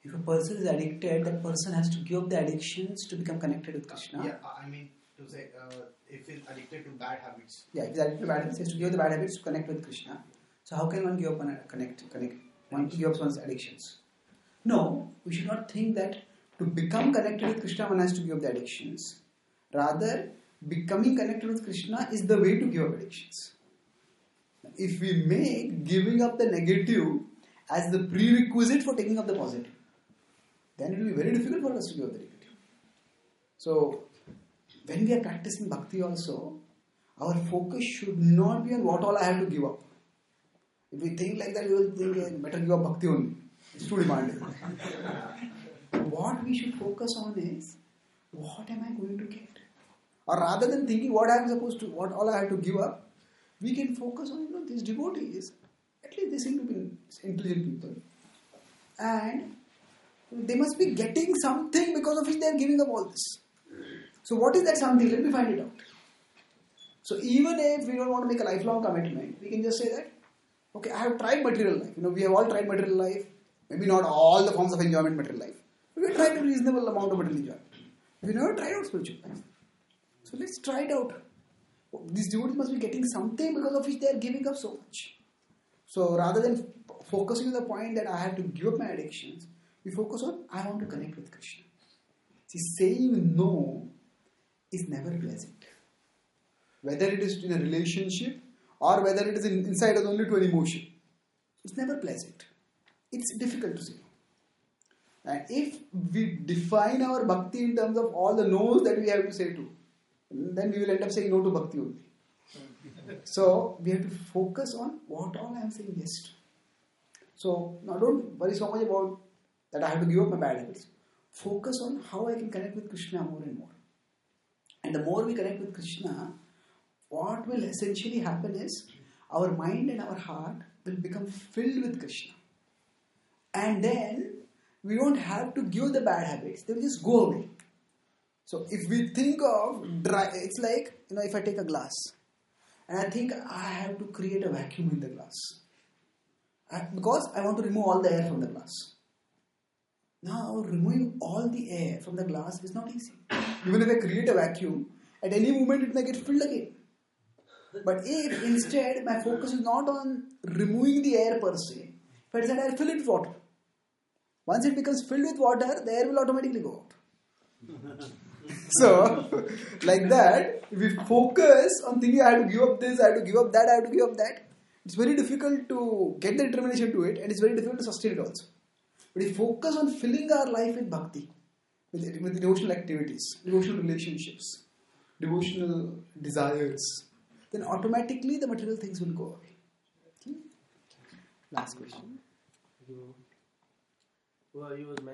If a person is addicted, that person has to give up the addictions to become connected with Krishna. Yeah, I mean to say, if he's addicted to bad habits. Yeah, if he's addicted to bad habits, he has to give up the bad habits to connect with Krishna. So how can one give up and connect? One give up one's addictions. No, we should not think that to become connected with Krishna, one has to give up the addictions. Rather, becoming connected with Krishna is the way to give up addictions. If we make giving up the negative as the prerequisite for taking up the positive, then it will be very difficult for us to give up the negative. So, when we are practicing bhakti also, our focus should not be on what all I have to give up. If we think like that, we will think better give up bhakti only. It's too demanding. What we should focus on is, what am I going to get? Or rather than thinking what all I have to give up, we can focus on these devotees. At least they seem to be intelligent people. And they must be getting something because of which they are giving up all this. So what is that something? Let me find it out. So even if we don't want to make a lifelong commitment, we can just say that, okay, I have tried material life. We have all tried material life. Maybe not all the forms of enjoyment in material life. But we have tried a reasonable amount of material enjoyment. We never tried out spiritual life. So let's try it out. These devotees must be getting something because of which they are giving up so much. So rather than focusing on the point that I have to give up my addictions, we focus on I want to connect with Krishna. See, saying no is never pleasant. Whether it is in a relationship or whether it is inside us only to an emotion. It's never pleasant. It's difficult to say no. And if we define our bhakti in terms of all the no's that we have to say to, then we will end up saying no to bhakti only. So we have to focus on what all I am saying yes to. So now don't worry so much about that I have to give up my bad habits. Focus on how I can connect with Krishna more and more. And the more we connect with Krishna, what will essentially happen is our mind and our heart will become filled with Krishna. And then we don't have to give the bad habits, they will just go away. So if we think of it's like, if I take a glass and I think I have to create a vacuum in the glass. Because I want to remove all the air from the glass. Now, removing all the air from the glass is not easy. Even if I create a vacuum, at any moment it may get filled again. But if instead my focus is not on removing the air per se, but instead I fill it with water. Once it becomes filled with water, the air will automatically go out. So, like that, if we focus on thinking I have to give up this, I have to give up that, I have to give up that, it's very difficult to get the determination to it, and it's very difficult to sustain it also. But if we focus on filling our life with bhakti, with devotional activities, devotional relationships, devotional desires, then automatically the material things will go away. Okay? Last question. Well, you was